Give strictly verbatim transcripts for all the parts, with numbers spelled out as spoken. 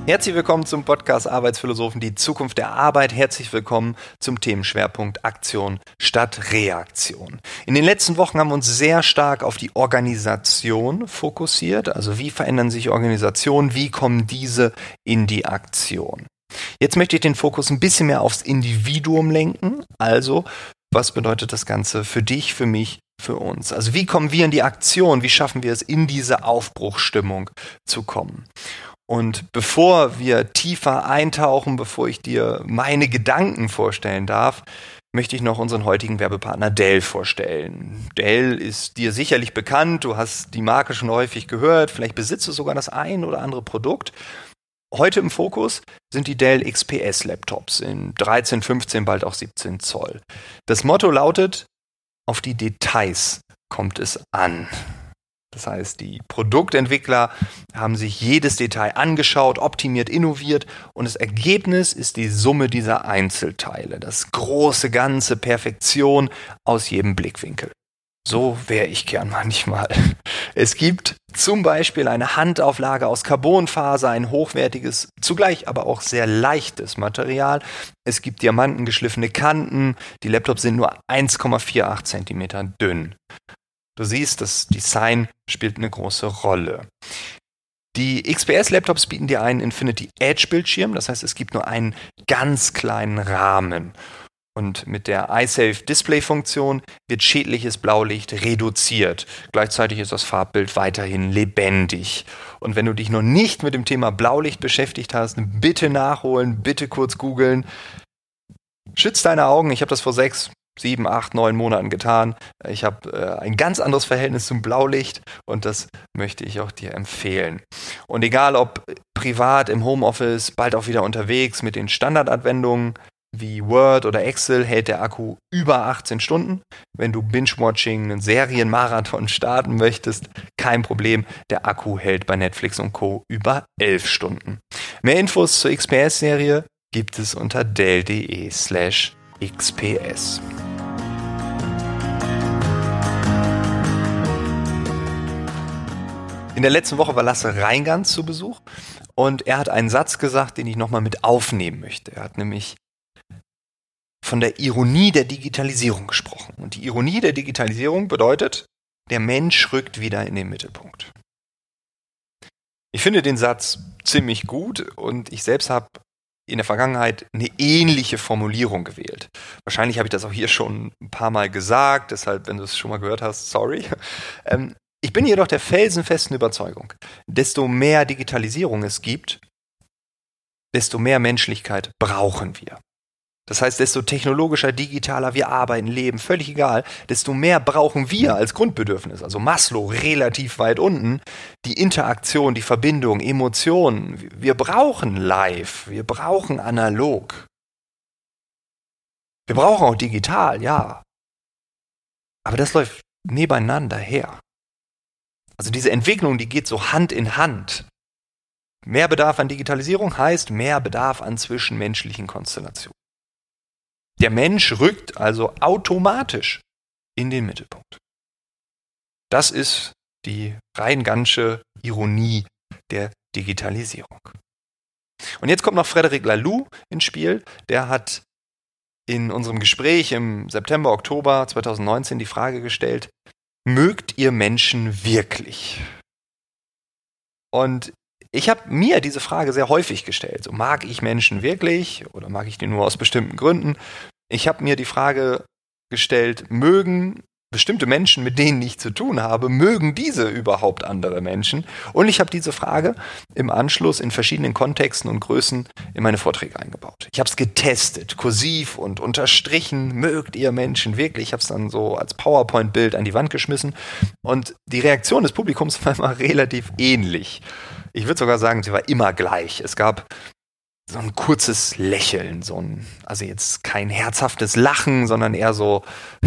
Herzlich willkommen zum Podcast Arbeitsphilosophen, die Zukunft der Arbeit. Herzlich willkommen zum Themenschwerpunkt Aktion statt Reaktion. In den letzten Wochen haben wir uns sehr stark auf die Organisation fokussiert. Also wie verändern sich Organisationen, wie kommen diese in die Aktion? Jetzt möchte ich den Fokus ein bisschen mehr aufs Individuum lenken. Also, was bedeutet das Ganze für dich, für mich, für uns? Also wie kommen wir in die Aktion? Wie schaffen wir es, in diese Aufbruchsstimmung zu kommen? Und bevor wir tiefer eintauchen, bevor ich dir meine Gedanken vorstellen darf, möchte ich noch unseren heutigen Werbepartner Dell vorstellen. Dell ist dir sicherlich bekannt, du hast die Marke schon häufig gehört, vielleicht besitzt du sogar das ein oder andere Produkt. Heute im Fokus sind die Dell X P S Laptops in dreizehn, fünfzehn, bald auch siebzehn Zoll. Das Motto lautet, auf die Details kommt es an. Das heißt, die Produktentwickler haben sich jedes Detail angeschaut, optimiert, innoviert und das Ergebnis ist die Summe dieser Einzelteile, das große Ganze, Perfektion aus jedem Blickwinkel. So wäre ich gern manchmal. Es gibt zum Beispiel eine Handauflage aus Carbonfaser, ein hochwertiges, zugleich aber auch sehr leichtes Material. Es gibt diamantengeschliffene Kanten, die Laptops sind nur eins Komma achtzehn Zentimeter dünn. Du siehst, das Design spielt eine große Rolle. Die X P S-Laptops bieten dir einen Infinity Edge-Bildschirm, das heißt, es gibt nur einen ganz kleinen Rahmen. Und mit der iSafe Display-Funktion wird schädliches Blaulicht reduziert. Gleichzeitig ist das Farbbild weiterhin lebendig. Und wenn du dich noch nicht mit dem Thema Blaulicht beschäftigt hast, bitte nachholen, bitte kurz googeln. Schütz deine Augen, ich habe das vor sechs sieben, acht, neun Monaten getan. Ich habe äh, ein ganz anderes Verhältnis zum Blaulicht und das möchte ich auch dir empfehlen. Und egal ob privat, im Homeoffice, bald auch wieder unterwegs mit den Standardanwendungen wie Word oder Excel, hält der Akku über achtzehn Stunden. Wenn du Binge-Watching, einen Serienmarathon starten möchtest, kein Problem. Der Akku hält bei Netflix und Co. über elf Stunden. Mehr Infos zur X P S-Serie gibt es unter dell.de slash XPS. In der letzten Woche war Lasse Reingans zu Besuch und er hat einen Satz gesagt, den ich nochmal mit aufnehmen möchte. Er hat nämlich von der Ironie der Digitalisierung gesprochen. Und die Ironie der Digitalisierung bedeutet, der Mensch rückt wieder in den Mittelpunkt. Ich finde den Satz ziemlich gut und ich selbst habe in der Vergangenheit eine ähnliche Formulierung gewählt. Wahrscheinlich habe ich das auch hier schon ein paar Mal gesagt, deshalb, wenn du es schon mal gehört hast, sorry. Ähm, ich bin jedoch der felsenfesten Überzeugung, desto mehr Digitalisierung es gibt, desto mehr Menschlichkeit brauchen wir. Das heißt, desto technologischer, digitaler wir arbeiten, leben, völlig egal, desto mehr brauchen wir als Grundbedürfnis. Also Maslow relativ weit unten, die Interaktion, die Verbindung, Emotionen. Wir brauchen live, wir brauchen analog. Wir brauchen auch digital, ja. Aber das läuft nebeneinander her. Also diese Entwicklung, die geht so Hand in Hand. Mehr Bedarf an Digitalisierung heißt mehr Bedarf an zwischenmenschlichen Konstellationen. Der Mensch rückt also automatisch in den Mittelpunkt. Das ist die rein ganze Ironie der Digitalisierung. Und jetzt kommt noch Frederic Laloux ins Spiel. Der hat in unserem Gespräch im September, Oktober zweitausendneunzehn die Frage gestellt, mögt ihr Menschen wirklich? Und ich habe mir diese Frage sehr häufig gestellt. So, mag ich Menschen wirklich oder mag ich die nur aus bestimmten Gründen? Ich habe mir die Frage gestellt, mögen bestimmte Menschen, mit denen ich zu tun habe, mögen diese überhaupt andere Menschen? Und ich habe diese Frage im Anschluss in verschiedenen Kontexten und Größen in meine Vorträge eingebaut. Ich habe es getestet, kursiv und unterstrichen, mögt ihr Menschen wirklich? Ich habe es dann so als PowerPoint-Bild an die Wand geschmissen und die Reaktion des Publikums war immer relativ ähnlich. Ich würde sogar sagen, sie war immer gleich. Es gab so ein kurzes Lächeln, so ein, also jetzt kein herzhaftes Lachen, sondern eher so,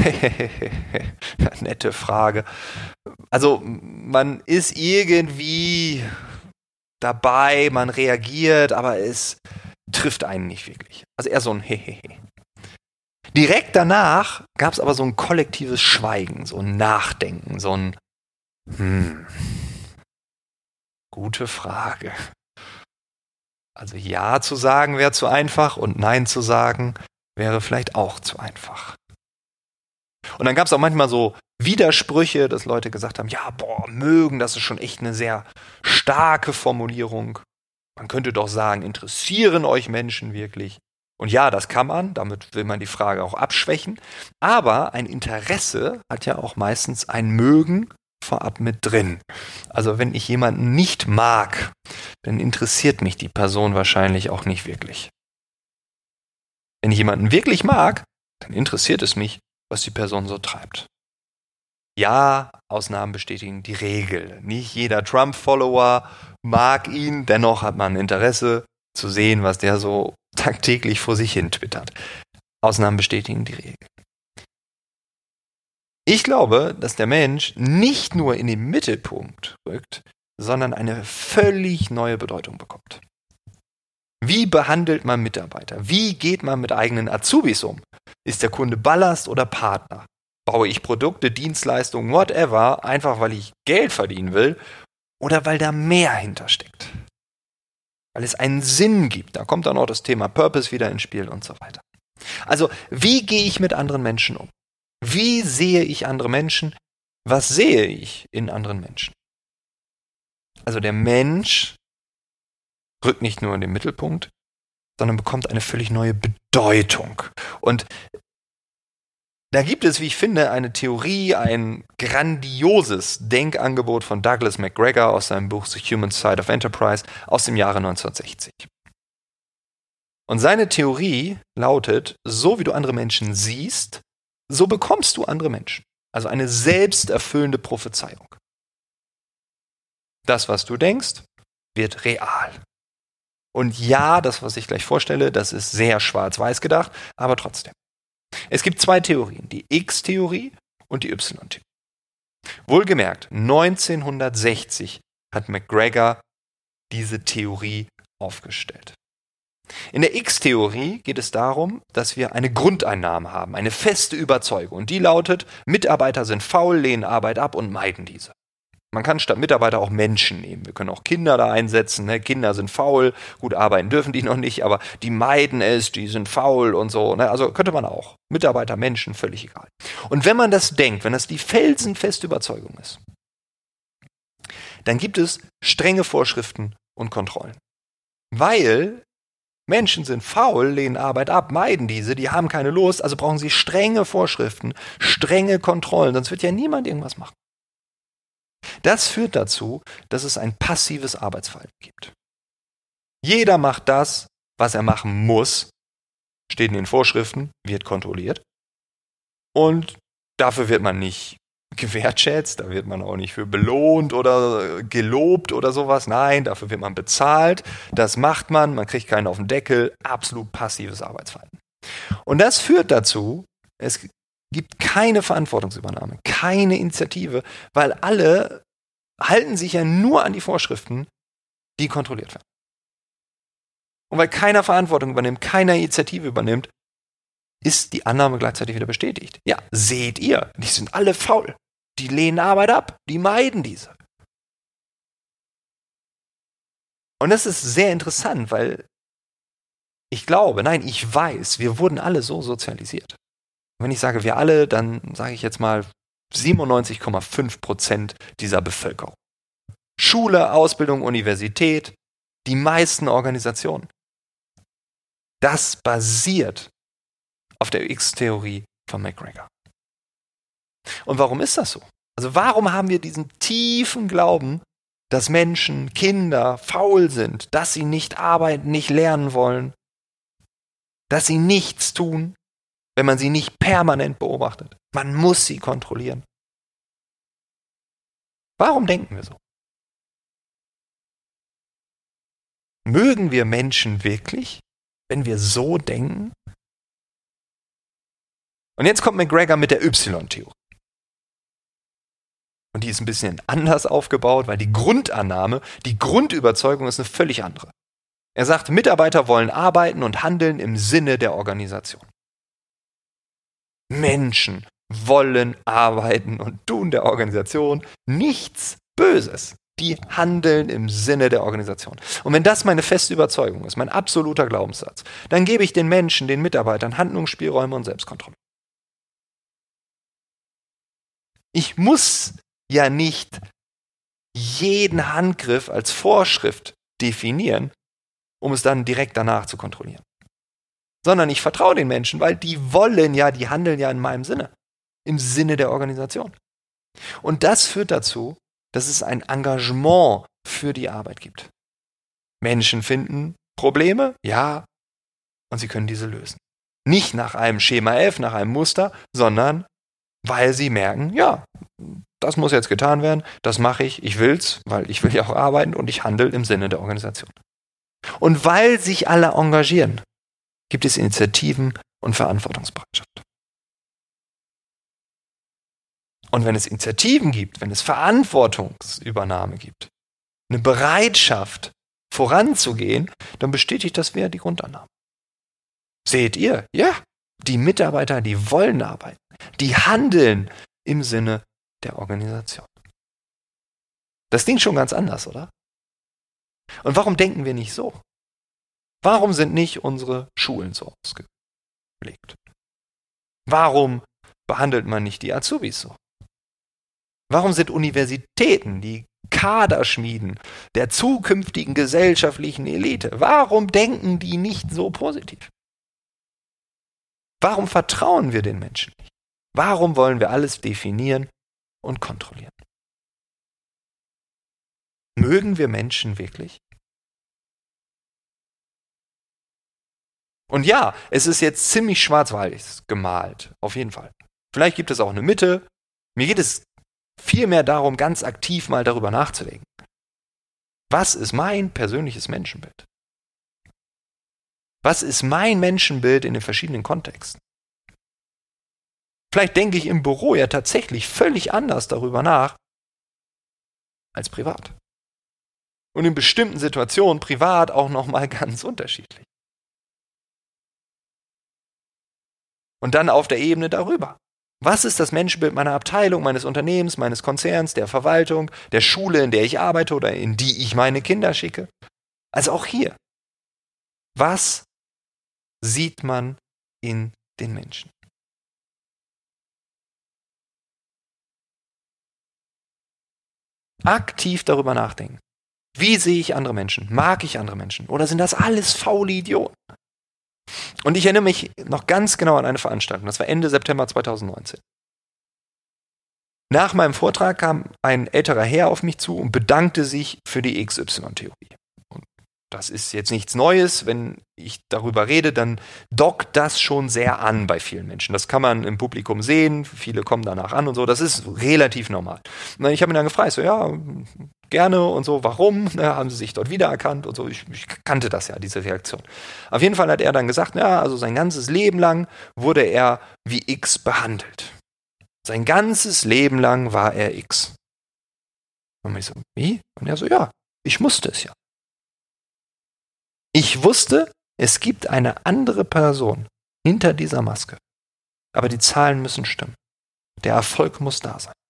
nette Frage. Also man ist irgendwie dabei, man reagiert, aber es trifft einen nicht wirklich. Also eher so ein Hehehe. Direkt danach gab es aber so ein kollektives Schweigen, so ein Nachdenken, so ein Hm, gute Frage. Also Ja zu sagen wäre zu einfach und Nein zu sagen wäre vielleicht auch zu einfach. Und dann gab es auch manchmal so Widersprüche, dass Leute gesagt haben, ja, boah, mögen, das ist schon echt eine sehr starke Formulierung. Man könnte doch sagen, interessieren euch Menschen wirklich? Und ja, das kann man, damit will man die Frage auch abschwächen. Aber ein Interesse hat ja auch meistens ein Mögen vorab mit drin. Also wenn ich jemanden nicht mag, dann interessiert mich die Person wahrscheinlich auch nicht wirklich. Wenn ich jemanden wirklich mag, dann interessiert es mich, was die Person so treibt. Ja, Ausnahmen bestätigen die Regel. Nicht jeder Trump-Follower mag ihn, dennoch hat man Interesse zu sehen, was der so tagtäglich vor sich hin twittert. Ausnahmen bestätigen die Regel. Ich glaube, dass der Mensch nicht nur in den Mittelpunkt rückt, sondern eine völlig neue Bedeutung bekommt. Wie behandelt man Mitarbeiter? Wie geht man mit eigenen Azubis um? Ist der Kunde Ballast oder Partner? Baue ich Produkte, Dienstleistungen, whatever, einfach weil ich Geld verdienen will oder weil da mehr hintersteckt? Weil es einen Sinn gibt. Da kommt dann auch das Thema Purpose wieder ins Spiel und so weiter. Also, wie gehe ich mit anderen Menschen um? Wie sehe ich andere Menschen? Was sehe ich in anderen Menschen? Also der Mensch rückt nicht nur in den Mittelpunkt, sondern bekommt eine völlig neue Bedeutung. Und da gibt es, wie ich finde, eine Theorie, ein grandioses Denkangebot von Douglas McGregor aus seinem Buch The Human Side of Enterprise aus dem Jahre neunzehnhundertsechzig. Und seine Theorie lautet, so wie du andere Menschen siehst, so bekommst du andere Menschen. Also eine selbsterfüllende Prophezeiung. Das, was du denkst, wird real. Und ja, das, was ich gleich vorstelle, das ist sehr schwarz-weiß gedacht, aber trotzdem. Es gibt zwei Theorien, die X-Theorie und die Y-Theorie. Wohlgemerkt, neunzehnhundertsechzig hat McGregor diese Theorie aufgestellt. In der X-Theorie geht es darum, dass wir eine Grundeinnahme haben, eine feste Überzeugung. Und die lautet, Mitarbeiter sind faul, lehnen Arbeit ab und meiden diese. Man kann statt Mitarbeiter auch Menschen nehmen. Wir können auch Kinder da einsetzen. Ne? Kinder sind faul, gut, arbeiten dürfen die noch nicht, aber die meiden es, die sind faul und so. Ne? Also könnte man auch. Mitarbeiter, Menschen, völlig egal. Und wenn man das denkt, wenn das die felsenfeste Überzeugung ist, dann gibt es strenge Vorschriften und Kontrollen. Weil Menschen sind faul, lehnen Arbeit ab, meiden diese, die haben keine Lust, also brauchen sie strenge Vorschriften, strenge Kontrollen, sonst wird ja niemand irgendwas machen. Das führt dazu, dass es ein passives Arbeitsverhalten gibt. Jeder macht das, was er machen muss, steht in den Vorschriften, wird kontrolliert. Und dafür wird man nicht gewertschätzt, da wird man auch nicht für belohnt oder gelobt oder sowas. Nein, dafür wird man bezahlt. Das macht man, man kriegt keinen auf den Deckel. Absolut passives Arbeitsverhalten. Und das führt dazu, es gibt keine Verantwortungsübernahme, keine Initiative, weil alle halten sich ja nur an die Vorschriften, die kontrolliert werden. Und weil keiner Verantwortung übernimmt, keiner Initiative übernimmt, ist die Annahme gleichzeitig wieder bestätigt. Ja, seht ihr, die sind alle faul. Die lehnen Arbeit ab, die meiden diese. Und das ist sehr interessant, weil ich glaube, nein, ich weiß, wir wurden alle so sozialisiert. Und wenn ich sage wir alle, dann sage ich jetzt mal siebenundneunzig Komma fünf Prozent dieser Bevölkerung. Schule, Ausbildung, Universität, die meisten Organisationen. Das basiert auf der X-Theorie von McGregor. Und warum ist das so? Also warum haben wir diesen tiefen Glauben, dass Menschen, Kinder faul sind, dass sie nicht arbeiten, nicht lernen wollen, dass sie nichts tun, wenn man sie nicht permanent beobachtet? Man muss sie kontrollieren. Warum denken wir so? Mögen wir Menschen wirklich, wenn wir so denken? Und jetzt kommt McGregor mit der Y-Theorie. Und die ist ein bisschen anders aufgebaut, weil die Grundannahme, die Grundüberzeugung ist eine völlig andere. Er sagt, Mitarbeiter wollen arbeiten und handeln im Sinne der Organisation. Menschen wollen arbeiten und tun der Organisation nichts Böses. die handeln im Sinne der Organisation. Und wenn das meine feste Überzeugung ist, mein absoluter Glaubenssatz, dann gebe ich den Menschen, den Mitarbeitern Handlungsspielräume und Selbstkontrolle. Ich muss ja nicht jeden Handgriff als Vorschrift definieren, um es dann direkt danach zu kontrollieren. Sondern ich vertraue den Menschen, weil die wollen ja, die handeln ja in meinem Sinne, im Sinne der Organisation. Und das führt dazu, dass es ein Engagement für die Arbeit gibt. Menschen finden Probleme, ja, und sie können diese lösen. Nicht nach einem Schema F, nach einem Muster, sondern weil sie merken, ja, das muss jetzt getan werden, das mache ich, ich will's, weil ich will ja auch arbeiten und ich handle im Sinne der Organisation. Und weil sich alle engagieren, gibt es Initiativen und Verantwortungsbereitschaft. Und wenn es Initiativen gibt, wenn es Verantwortungsübernahme gibt, eine Bereitschaft voranzugehen, dann bestätigt das wieder die Grundannahme. Seht ihr? Ja, die Mitarbeiter, die wollen arbeiten, die handeln im Sinne der Organisation. Das klingt schon ganz anders, oder? Und warum denken wir nicht so? Warum sind nicht unsere Schulen so ausgelegt? Warum behandelt man nicht die Azubis so? Warum sind Universitäten die Kaderschmieden der zukünftigen gesellschaftlichen Elite? Warum denken die nicht so positiv? Warum vertrauen wir den Menschen nicht? Warum wollen wir alles definieren und kontrollieren? Mögen wir Menschen wirklich? Und ja, es ist jetzt ziemlich schwarz-weiß gemalt, auf jeden Fall. Vielleicht gibt es auch eine Mitte. Mir geht es vielmehr darum, ganz aktiv mal darüber nachzudenken. Was ist mein persönliches Menschenbild? Was ist mein Menschenbild in den verschiedenen Kontexten? Vielleicht denke ich im Büro ja tatsächlich völlig anders darüber nach als privat. Und in bestimmten Situationen privat auch nochmal ganz unterschiedlich. Und dann auf der Ebene darüber. Was ist das Menschenbild meiner Abteilung, meines Unternehmens, meines Konzerns, der Verwaltung, der Schule, in der ich arbeite oder in die ich meine Kinder schicke? Also auch hier. Was sieht man in den Menschen? Aktiv darüber nachdenken. Wie sehe ich andere Menschen? Mag ich andere Menschen? Oder sind das alles faule Idioten? Und ich erinnere mich noch ganz genau an eine Veranstaltung. Das war Ende September zweitausendneunzehn. Nach meinem Vortrag kam ein älterer Herr auf mich zu und bedankte sich für die X Y-Theorie. Und das ist jetzt nichts Neues. Wenn ich darüber rede, dann dockt das schon sehr an bei vielen Menschen. Das kann man im Publikum sehen. Viele kommen danach an und so. Das ist relativ normal. Und ich habe ihn dann gefragt, so ja, gerne und so, warum? Na, haben sie sich dort wiedererkannt und so. Ich, ich kannte das ja, diese Reaktion. Auf jeden Fall hat er dann gesagt, ja, also sein ganzes Leben lang wurde er wie X behandelt. Sein ganzes Leben lang war er X. Und ich so, wie? Und er so, ja, ich musste es ja. Ich wusste, es gibt eine andere Person hinter dieser Maske. Aber die Zahlen müssen stimmen. Der Erfolg muss da sein.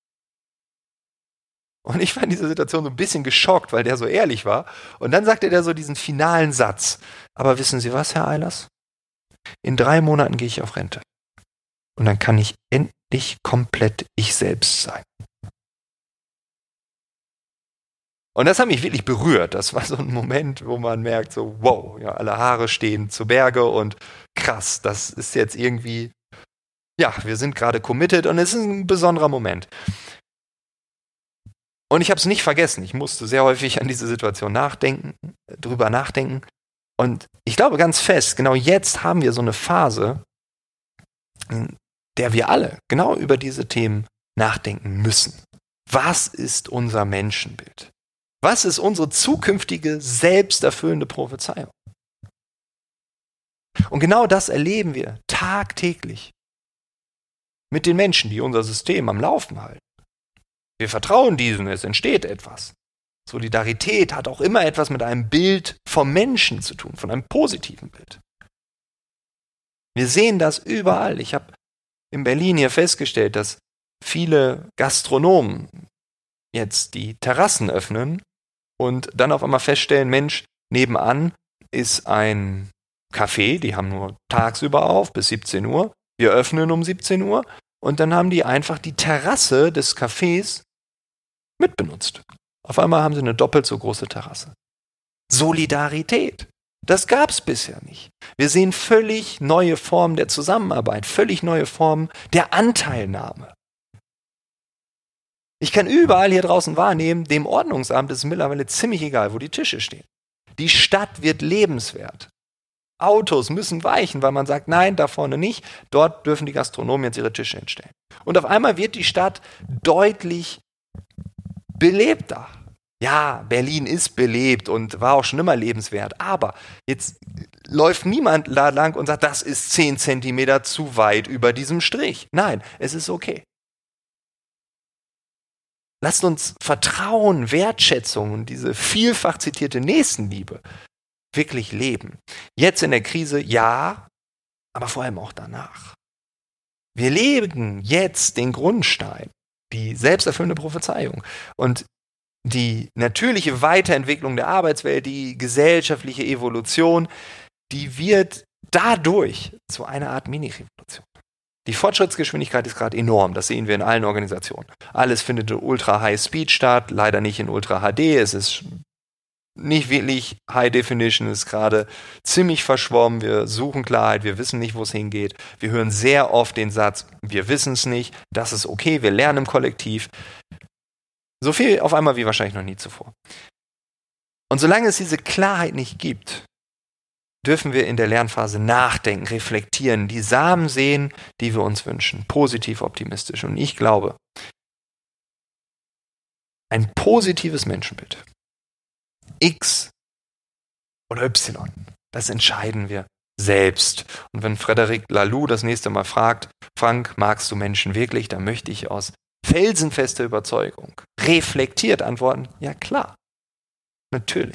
Und ich war in dieser Situation so ein bisschen geschockt, weil der so ehrlich war. Und dann sagte der so diesen finalen Satz. Aber wissen Sie was, Herr Eilers? In drei Monaten gehe ich auf Rente. Und dann kann ich endlich komplett ich selbst sein. Und das hat mich wirklich berührt. Das war so ein Moment, wo man merkt, so wow, ja, alle Haare stehen zu Berge und krass, das ist jetzt irgendwie, ja, wir sind gerade committed und es ist ein besonderer Moment. Und ich habe es nicht vergessen. Ich musste sehr häufig an diese Situation nachdenken, drüber nachdenken. Und ich glaube ganz fest, genau jetzt haben wir so eine Phase, in der wir alle genau über diese Themen nachdenken müssen. Was ist unser Menschenbild? Was ist unsere zukünftige, selbsterfüllende Prophezeiung? Und genau das erleben wir tagtäglich mit den Menschen, die unser System am Laufen halten. Wir vertrauen diesen, es entsteht etwas. Solidarität hat auch immer etwas mit einem Bild vom Menschen zu tun, von einem positiven Bild. Wir sehen das überall. Ich habe in Berlin hier festgestellt, dass viele Gastronomen jetzt die Terrassen öffnen und dann auf einmal feststellen, Mensch, nebenan ist ein Café, die haben nur tagsüber auf bis siebzehn Uhr. Wir öffnen um siebzehn Uhr und dann haben die einfach die Terrasse des Cafés mitbenutzt. Auf einmal haben sie eine doppelt so große Terrasse. Solidarität. Das gab es bisher nicht. Wir sehen völlig neue Formen der Zusammenarbeit, völlig neue Formen der Anteilnahme. Ich kann überall hier draußen wahrnehmen, dem Ordnungsamt ist es mittlerweile ziemlich egal, wo die Tische stehen. Die Stadt wird lebenswert. Autos müssen weichen, weil man sagt, nein, da vorne nicht, dort dürfen die Gastronomen jetzt ihre Tische hinstellen. Und auf einmal wird die Stadt deutlich belebter. Ja, Berlin ist belebt und war auch schon immer lebenswert, aber jetzt läuft niemand da lang und sagt, das ist zehn Zentimeter zu weit über diesem Strich. Nein, es ist okay. Lasst uns Vertrauen, Wertschätzung und diese vielfach zitierte Nächstenliebe wirklich leben. Jetzt in der Krise, ja, aber vor allem auch danach. Wir legen jetzt den Grundstein, die selbsterfüllende Prophezeiung und die natürliche Weiterentwicklung der Arbeitswelt, die gesellschaftliche Evolution, die wird dadurch zu einer Art Mini-Revolution. Die Fortschrittsgeschwindigkeit ist gerade enorm, das sehen wir in allen Organisationen. Alles findet in Ultra High Speed statt, leider nicht in Ultra H D, es ist nicht wirklich High Definition, ist gerade ziemlich verschwommen, wir suchen Klarheit, wir wissen nicht, wo es hingeht. Wir hören sehr oft den Satz, wir wissen es nicht, das ist okay, wir lernen im Kollektiv. So viel auf einmal wie wahrscheinlich noch nie zuvor. Und solange es diese Klarheit nicht gibt, dürfen wir in der Lernphase nachdenken, reflektieren, die Samen sehen, die wir uns wünschen, positiv, optimistisch. Und ich glaube, ein positives Menschenbild, X oder Y, das entscheiden wir selbst. Und wenn Frederic Laloux das nächste Mal fragt, Frank, magst du Menschen wirklich? Dann möchte ich aus felsenfester Überzeugung, reflektiert antworten, ja klar, natürlich.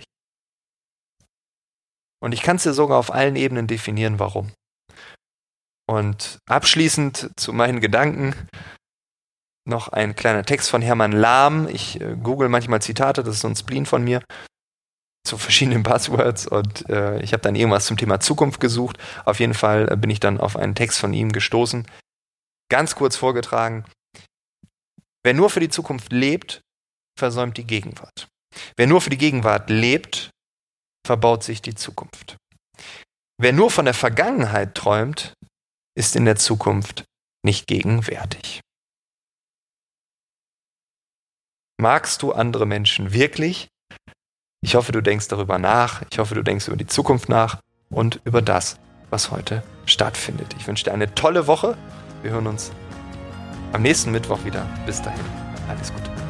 Und ich kann es dir sogar auf allen Ebenen definieren, warum. Und abschließend zu meinen Gedanken noch ein kleiner Text von Hermann Lahm. Ich äh, google manchmal Zitate, das ist so ein Spleen von mir, zu verschiedenen Buzzwords und äh, ich habe dann irgendwas zum Thema Zukunft gesucht. Auf jeden Fall äh, bin ich dann auf einen Text von ihm gestoßen. Ganz kurz vorgetragen. Wer nur für die Zukunft lebt, versäumt die Gegenwart. Wer nur für die Gegenwart lebt, verbaut sich die Zukunft. Wer nur von der Vergangenheit träumt, ist in der Zukunft nicht gegenwärtig. Magst du andere Menschen wirklich? Ich hoffe, du denkst darüber nach. Ich hoffe, du denkst über die Zukunft nach und über das, was heute stattfindet. Ich wünsche dir eine tolle Woche. Wir hören uns am nächsten Mittwoch wieder. Bis dahin, alles Gute.